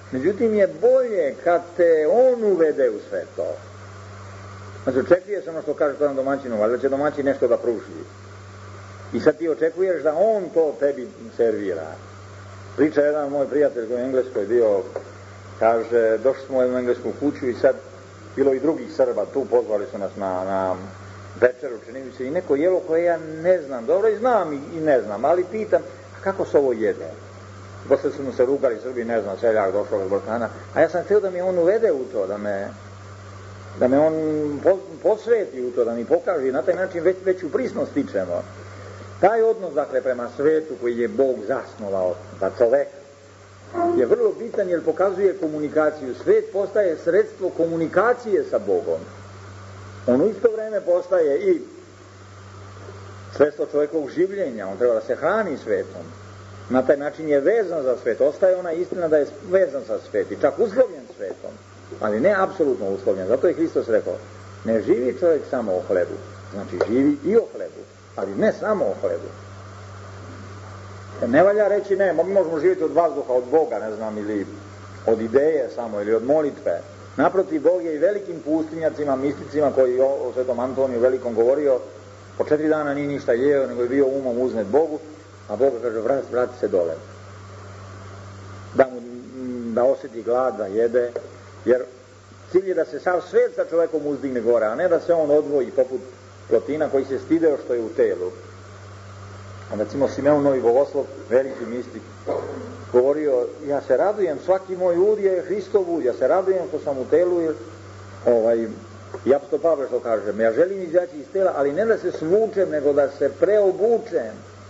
Međutim je bolje kad te on uvede u sve to. Znači očekuješ ono što kaže to na domaćinu, ali da će domaćin nešto da pruži. I sad ti očekuješ da on to tebi servira. Priča jedan moj prijatelj koji je u Engleskoj bio, kaže, došli smo u jednu englesku kuću i sad bilo i drugih Srba, tu pozvali su nas na večeru, čini mi se, i neko jelo koje ja ne znam, dobro i znam i ne znam, ali pitam, kako se ovo jede? Posle su mu se rugali Srbi, ne znam, seljak došao iz Balkana, a ja sam htio da mi on uvede u to, da me on posveti u to, da mi pokaže i na taj način veću prisnost stičemo. Taj odnos, dakle, prema svetu koji je Bog zasnovao za čoveka je vrlo bitan jer pokazuje komunikaciju. Svet postaje sredstvo komunikacije sa Bogom. On u isto vreme postaje i sredstvo čovjekovog življenja, on treba da se hrani svetom. Na taj način je vezan za svet. Ostaje ona istina da je vezan sa svet i čak uslovljen svetom, ali ne apsolutno uslovljen. Zato je Hristos rekao, ne živi čovjek samo o hlebu, znači živi i o hlebu, ali ne samo o hlebu. Ne valja reći ne, mi možemo živjeti od vazduha, od Boga, ne znam, ili od ideje samo, ili od molitve. Naprotiv, Bog je i velikim pustinjacima, misticima koji o Svetom Antoniju velikom govorio, po 4 dana nije ništa jeo, nego je bio umom uznet Bogu, a Bog kaže vrati se dole. Da osjeti glad, da jede, jer cilj je da se sav svet sa čovjekom uzdigne gore, a ne da se on odvoji poput Plotina koji se stideo što je u telu. A recimo Simeon Novi Bogoslov, veliki mistik, govorio, ja se radujem, svaki moj ud je Hristov ud, ja se radujem što sam u telu, jer i apostol Pavle što kaže, ja želim izaći iz tela, ali ne da se svučem, nego da se preobučem.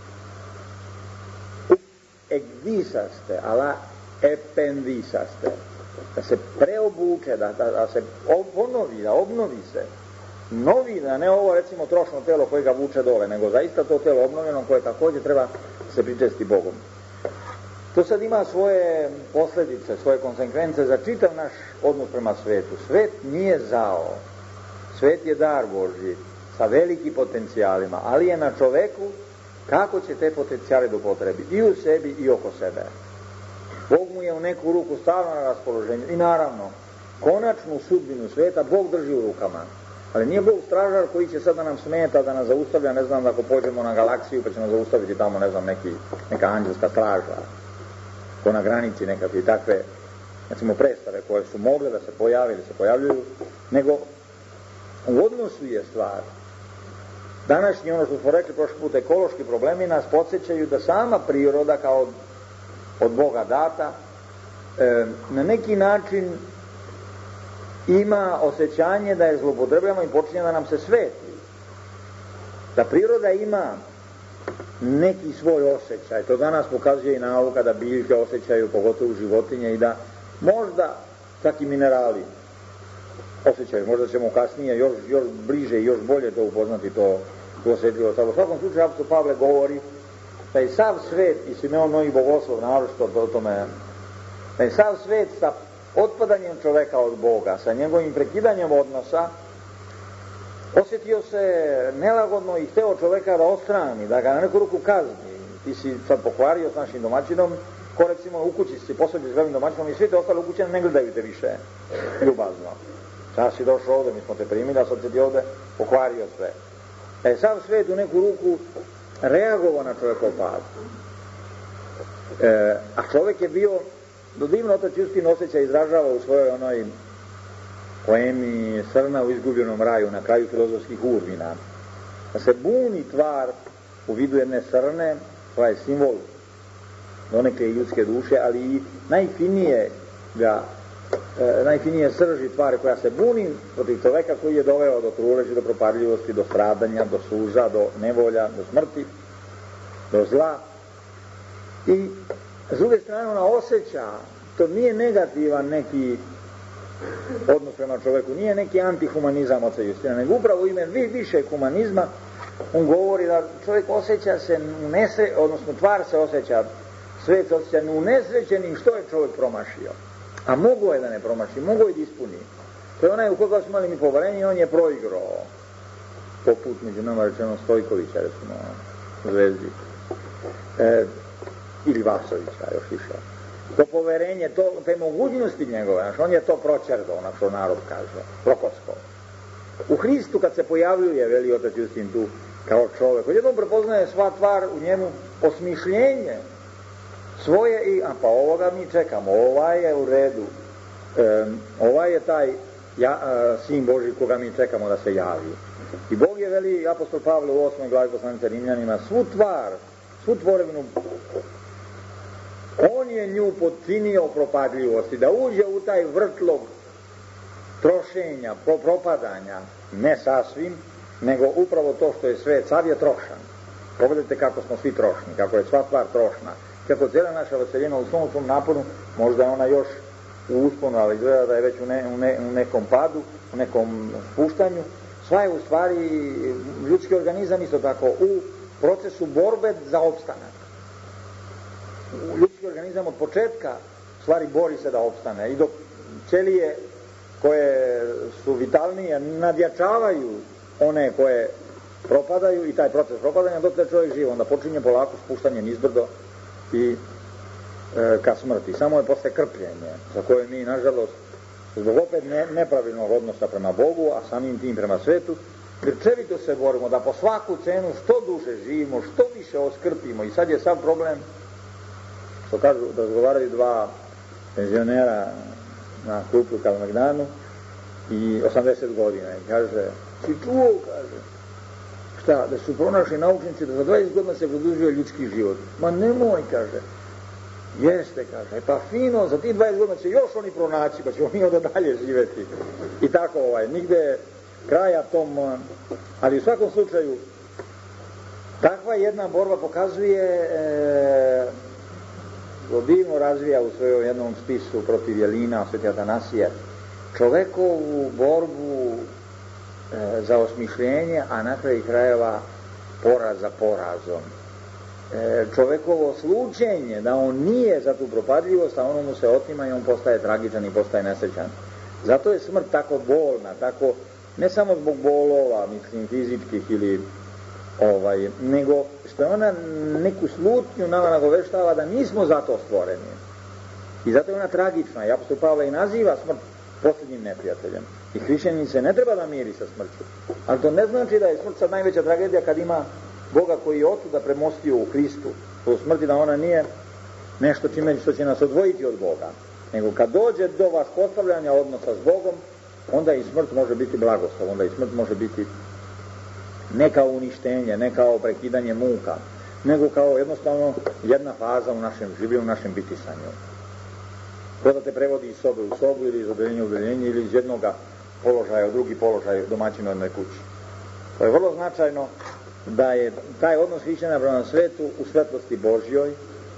Egdisaste, ala ependisaste, da se preobuče, da se ponovi, da obnovi se. Novi, a ne ovo recimo trošno telo koje ga vuče dole, nego zaista to telo obnovljeno koje također treba se pričesti Bogom. To sad ima svoje posljedice, svoje konsekvence za čitav naš odnos prema svetu. Svet nije zao, svet je dar Božji sa velikim potencijalima, ali je na čoveku kako će te potencijale da upotrebi i u sebi i oko sebe. Bog mu je u neku ruku stalno na raspoloženju i naravno konačnu sudbinu sveta Bog drži u rukama. Ali nije Bog stražar koji će sad da nam smeta, da nas zaustavlja, ne znam, da ako pođemo na galaksiju pa će nas zaustaviti tamo, ne znam, neka anđelska straža, ko na granici nekakve takve, recimo, predstave koje su mogle da se pojave ili se pojavljuju, nego u odnosu je stvar. Današnji, ono što smo rekli prošli put, ekološki problemi nas podsjećaju da sama priroda kao od Boga data na neki način ima osjećanje da je zloupotrebljamo i počinje da nam se sveti. Da priroda ima neki svoj osjećaj. To danas pokazuje i nauka da biljke osjećaju, pogotovo životinje, i da možda čak i minerali osjećaju. Možda ćemo kasnije još bliže i još bolje to upoznati, to osjetljivost. U svakom slučaju apostol Pavle govori da je sav svet, i Simeon Novi Bogoslov naročito o tome, da je sav svet sa otpadanjem čoveka od Boga, sa njegovim prekidanjem odnosa, osjetio se nelagodno i hteo čoveka da odstrani, da ga na neku ruku kazni. Ti si sad pokvario s našim domaćinom, ko recimo u kući si posvedio s glavnim domaćinom i svi te ostale u kući ne gledaju te više ljubazno. Sad si došao ovde, mi smo te primili, a sad se ti ovde pokvario sve. Da je sav svet u neku ruku reagovao na čovekov pad. A čovek je bio do divno otac Justin osjećaj izražava u svojoj onoj poemi Srna u izgubljenom raju na kraju filozofskih urvina. Da se buni tvar u vidu jedne srne, koja je simbol donekle ljudske duše, ali i najfinije srži tvari koja se buni protiv čoveka koji je doveo do truleži, do propadljivosti, do stradanja, do suza, do nevolja, do smrti, do zla. I s druge strane ona osjeća, to nije negativan neki odnos prema čoveku, nije neki antihumanizam oca Justina, nego upravo u ime više humanizma on govori da čovjek osjeća se odnosno tvar se osjeća, svet se osjeća neunesrećenim što je čovjek promašio. A mogo je da ne promaši, mogo je da ispuni. To je onaj u koga smo imali mi poverenje i on je proigrao. Poput među nama rečeno Stojkovića, recimo, u Zvezdi. Ili Vasovića, još više. to poverenje, te mogućnosti njegove, znači on je to proćerdo, ono što narod kaže, prokocko. U Hristu kad se pojavljuje, veli otac Justin tu, kao čovjek, odjednom prepoznaje sva tvar u njemu, osmišljenje svoje i, pa ovoga mi čekamo, ovaj je u redu, ovaj je taj sin Božji koga mi čekamo da se javi. I Bog je, veli apostol Pavle u 8. glavi poslanice Rimljanima, svu tvorevinu, on je nju potčinio propadljivosti, da uđe u taj vrtlog trošenja, propadanja, ne sasvim, nego upravo to što je svet, sav je trošan. Pogledajte kako smo svi trošni, kako je sva stvar trošna, kako cijela naša vaseljena u svom naponu, možda je ona još u usponu, ali gleda da je već u nekom padu, u nekom spuštanju. Sva je u stvari ljudski organizam isto tako u procesu borbe za opstanak. Ljudski organizam od početka stvari bori se da opstane i dok ćelije koje su vitalnije nadjačavaju one koje propadaju i taj proces propadanja dok je čovjek živ, onda počinje polako spuštanje nizbrdo i ka smrti. Samo je posle krpljenje za koje mi nažalost zbog opet nepravilnog odnosa prema Bogu, a samim tim prema svetu, grčevito se borimo da po svaku cenu što duže živimo, što više oskrpimo. I sad je sav problem što kažu da razgovaraju dva penzionera na klupu u Kalemegdanu i 80 godina i kaže, si čuo, kaže, šta, da su pronašli naučnici da za 20 godina se produžuje ljudski život. Ma nemoj, kaže. Jeste, kaže, pa fino, za tih 20 godina će još oni pronaći, pa ćemo mi onda dalje živeti. I tako, nigde kraja tom, ali u svakom slučaju, takva jedna borba pokazuje, divno razvija u svojom jednom spisu protiv Jelina, Sveti Atanasije, čovekovu borbu za osmišljenje, a na kraju krajeva poraz za porazom. Čovekovo slučenje da on nije za tu propadljivost, a ono mu se otima i on postaje tragičan i postaje nesrećan. Zato je smrt tako bolna, tako, ne samo zbog bolova, mislim, fizičkih ili nego što je ona neku slutnju nama nagoveštava da nismo za to stvoreni. I zato je ona tragična. I apostol Pavle i naziva smrt posljednjim neprijateljem. I hrišćanin se ne treba da miri sa smrću. Ali to ne znači da je smrt sad najveća tragedija kad ima Boga koji je otuda premostio u Hristu. To smrti da ona nije nešto čime što će nas odvojiti od Boga. Nego kad dođe do vaspostavljanja odnosa s Bogom, onda i smrt može biti blagoslov, onda i smrt može biti ne kao uništenje, ne kao prekidanje muka, nego kao jednostavno jedna faza u našem življenju, u našem bitisanju. To da te prevodi iz sobe u sobu ili iz odeljenja u odeljenje ili iz jednog položaja u drugi položaj domaćina od kući. To je vrlo značajno da je taj odnos hrišćana prema svetu u svetlosti Božjoj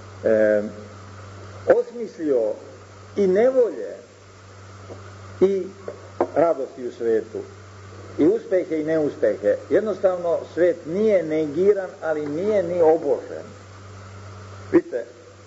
osmislio i nevolje i radosti u svetu i uspehe i neuspehe. Jednostavno svet nije negiran, ali nije ni obožen. Vidite,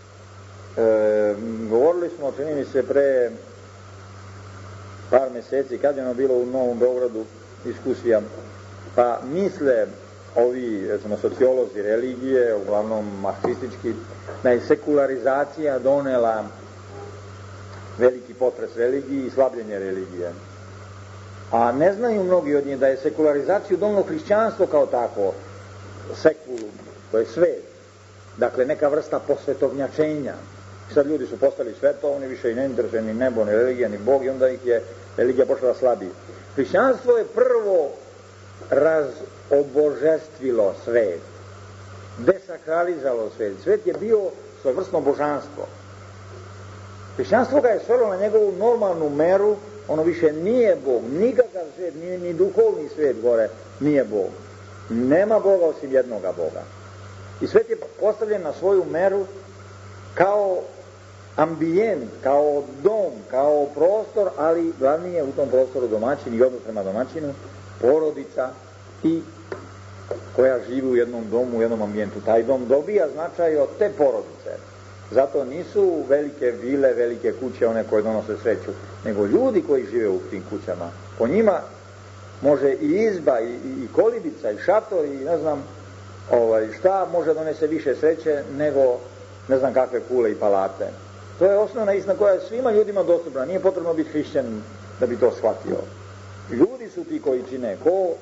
govorili smo, čini mi se, pre par meseci, kad je ono bilo u Novom Beogradu diskusija, pa misle ovi, recimo, sociolozi religije, uglavnom marksistički, da je sekularizacija donela veliki potres religiji i slabljenje religije. A ne znaju mnogi od njih da je sekularizaciju donelo hrišćanstvo kao tako, sekulum, to je svet, dakle neka vrsta posvetovnjačenja. Sad ljudi su postali svetovni, više i ne interesuje ni nebo, ni religija, ni Bog, i onda ih je religija počela slabiti. Hrišćanstvo je prvo razobožestvilo svet, desakralizalo svet. Svet je bio svojevrsno božanstvo. Hrišćanstvo ga je svelo na njegovu normalnu meru, ono više nije Bog, nikakav svet, ni duhovni svet gore nije Bog. Nema Boga osim jednoga Boga. I svet je postavljen na svoju meru kao ambijent, kao dom, kao prostor, ali glavni je u tom prostoru domaćin i odnos prema domaćinu, porodica i koja živi u jednom domu, u jednom ambijentu. Taj dom dobija značaj od te porodice. Zato nisu velike vile, velike kuće one koje donose sreću, nego ljudi koji žive u tim kućama. Po njima može i izba, i kolibica, i šator, i ne znam šta može donese više sreće nego ne znam kakve kule i palate. To je osnovna istina koja je svima ljudima dostupna. Nije potrebno biti hrišćanin da bi to shvatio. Ljudi su ti koji čine.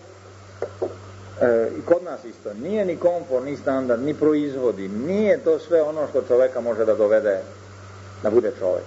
I kod nas isto. Nije ni komfort, ni standard, ni proizvodi. Nije to sve ono što čoveka može da dovede da bude čovek.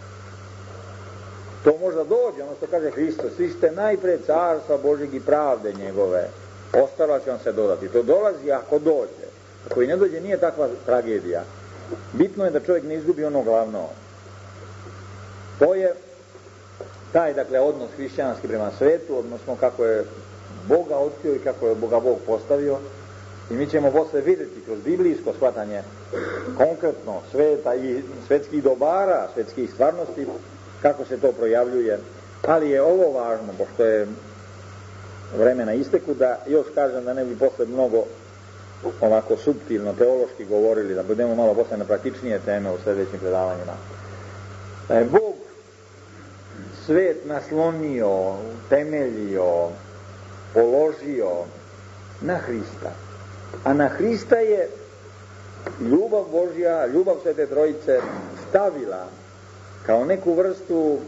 To možda dođe, ono što kaže Hristos, vi ste najpre carstva Božjeg i pravde njegove, ostalo će vam se dodati. To dolazi ako dođe. Ako i ne dođe, nije takva tragedija. Bitno je da čovjek ne izgubi ono glavno. To je taj, dakle, odnos hrišćanski prema svetu, odnosno kako je Boga otkrio i kako je Boga Bog postavio. I mi ćemo posle vidjeti kroz biblijsko shvatanje konkretno sveta i svetskih dobara, svetskih stvarnosti, kako se to projavljuje. Ali je ovo važno, pošto je vremena isteku, da još kažem da ne bi posle mnogo ovako suptilno, teološki govorili, da budemo malo posle na praktičnije teme u sljedećim predavanjima. Da je Bog svet naslonio, temeljio, položio na Hrista. A na Hrista je ljubav Božja, ljubav Svete Trojice stavila kao neku vrstu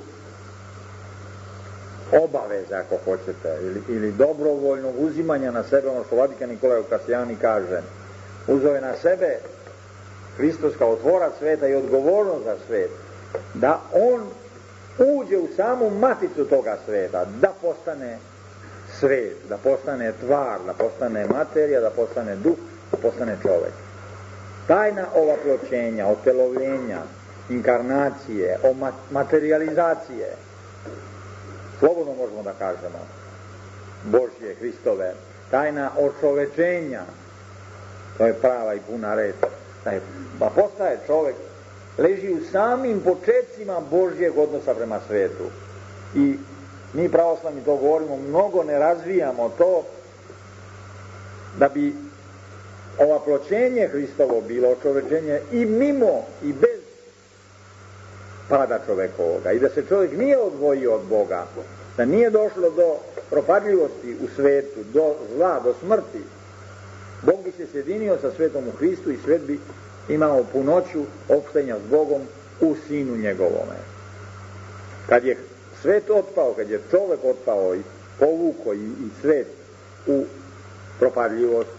obaveze, ako hoćete, ili dobrovoljnog uzimanja na sebe, ono što vladika Nikolaj Kasijani kaže. Uzeo je na sebe Hristos kao tvorac sveta i odgovornost za svet, da on uđe u samu maticu toga sveta, da postane svet, da postane tvar, da postane materija, da postane duh, da postane čovek. Tajna ovaploćenja, otelovljenja, inkarnacije, materializacije, slobodno možemo da kažemo, Božje, Hristove, tajna očovečenja, to je prava i puna reč, pa postaje čovek, leži u samim početcima Božjeg odnosa prema svetu. I mi pravoslavni to govorimo, mnogo ne razvijamo to, da bi ovaploćenje Hristovo bilo očovečenje i mimo i bez pada čovekovoga, i da se čovjek nije odvojio od Boga, da nije došlo do propadljivosti u svetu, do zla, do smrti. Bog bi se sjedinio sa svetom u Hristu i svet bi imao punoću opštenja s Bogom u Sinu njegovome. Kad je svet otpao, kad je čovjek otpao i povuko i svet u propadljivost,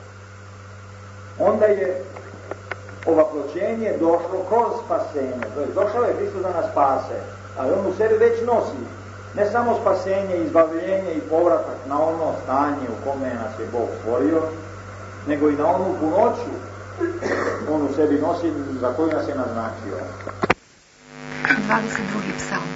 onda je ovaploćenje došlo kroz spasenje. To je došao je Hristos da nas spase, ali on u sebi već nosi ne samo spasenje, izbavljenje i povratak na ono stanje u kome nas je Bog stvorio, nego i na onu punoću on u sebi nosi za koju nas je naznačio. 22. psalm.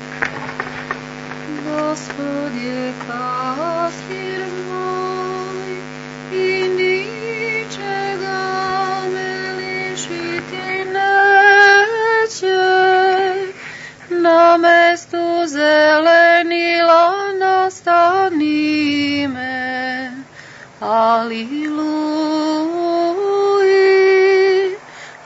Gospod je pastir moj i ničega me lišiti neće. Na mestu zelenila nastani me. Aliluji,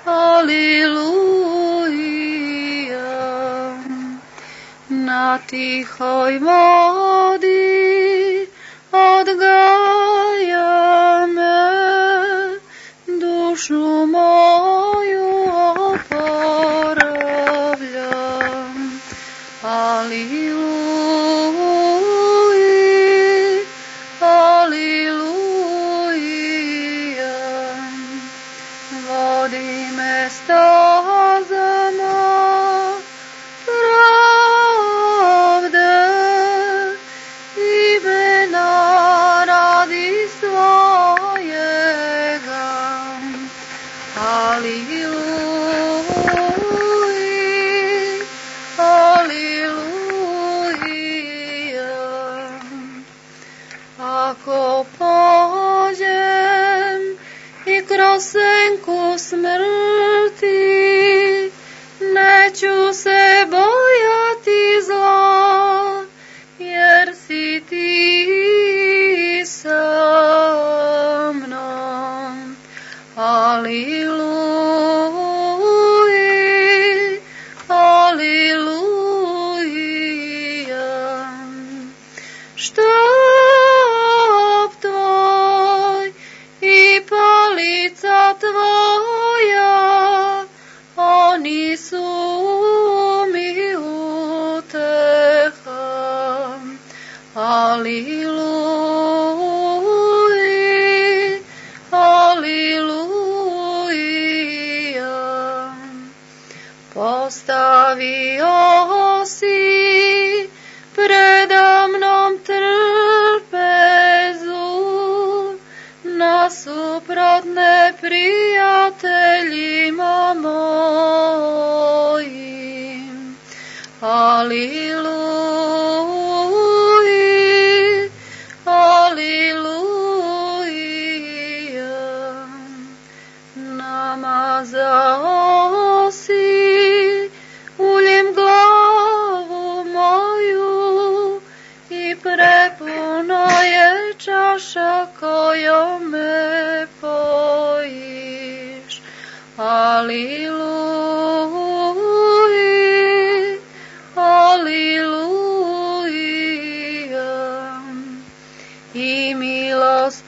aliluja. Na tihoj vodi odgaja me, dušu moju oporavljam. Aliluji, aliluja. Vodi me stazama pravde, imena radi svojega. Aliluji, aliluja. Ako pođem i kroz senku smrti, Postavio si predamnom trpezu, nasuprot neprijateljima mojim. Aliluji, aliluja, namazao si uljem glavu moju i prepuna je čaša kojom me pojiš. Aliluji, aliluja, i milost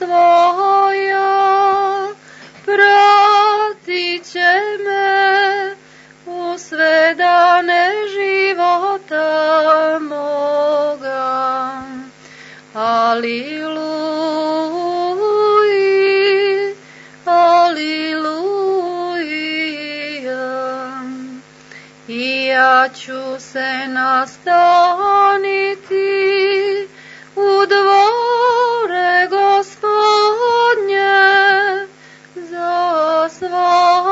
tvoja pratit će me u sve dane života moga. Aliluji, aliluja, i ja ću se nastaniti u dvore Gospodnje za sva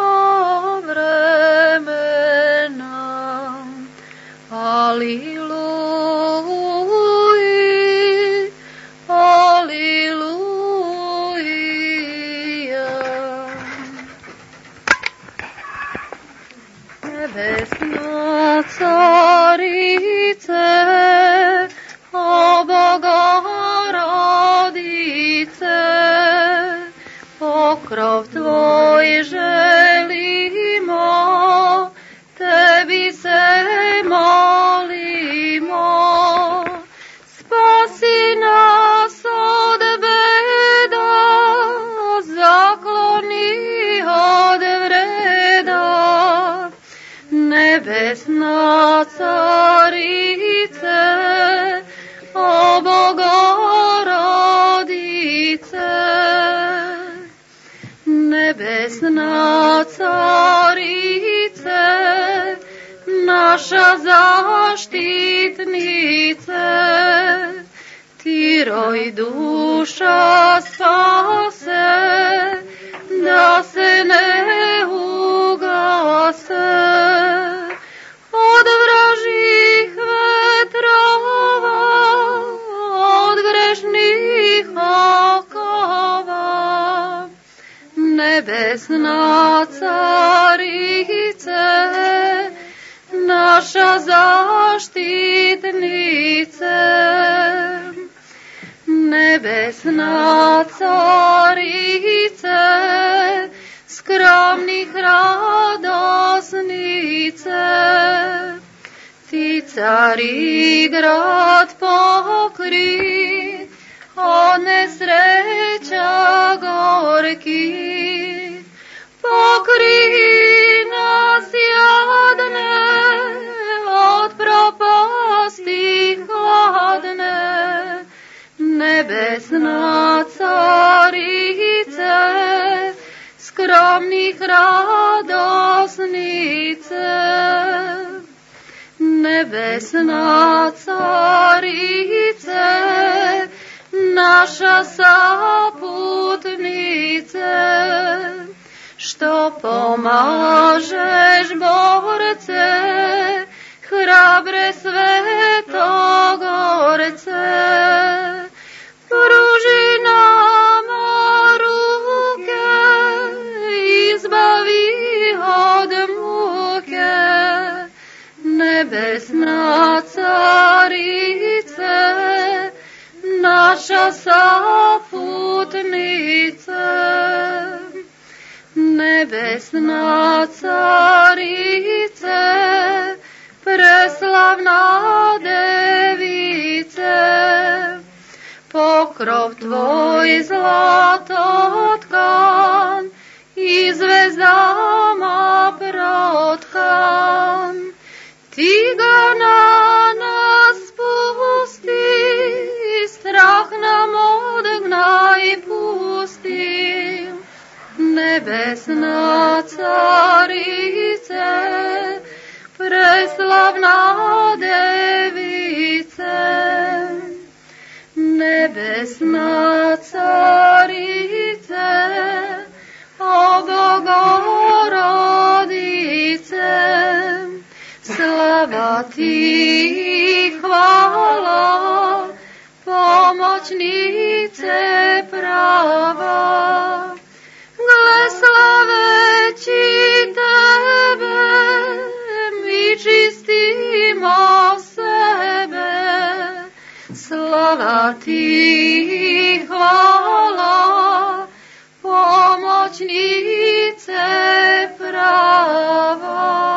vremena. Aliluji, aliluja. Nebesna carice, o Bogorodice, pokrov tvoj želimo, tebi se molimo. Spasi nas od beda, zakloni od vreda. Nebesna carice, o Bogorodice, nebesna carice, naša zaštitnice, ti roj duša spase, da se ne ugase. Od vražih vetrova, od grešnih okova, nebesna carice, naša zaštitnice. Nebesna carice, skromnih radosnice, ti cari grad pokri, od nesreća gorki. Pokri nas jadne, od propasti hladne. Nebesna carice, skromnih radosnice. Nebesna carice, naša saputnice, što pomažeš borce, hrabre Svetogorce. Pruži nama ruke, izbavi od muke. Nebesna carice, naša saputnice. Nebesna carice, preslavna device, pokrov tvoj zlato tkan i zvezdama protkan. Ti ga na nas pusti, strah nam odgnaj pusti. Nebesna carice, slavna device, nebesna carice, o Bogorodice, slava ti, hvala, pomoćnice prava. Gle slaveći tebe, mi čistimo sebe, slava ti, hvala, pomoćnice prava.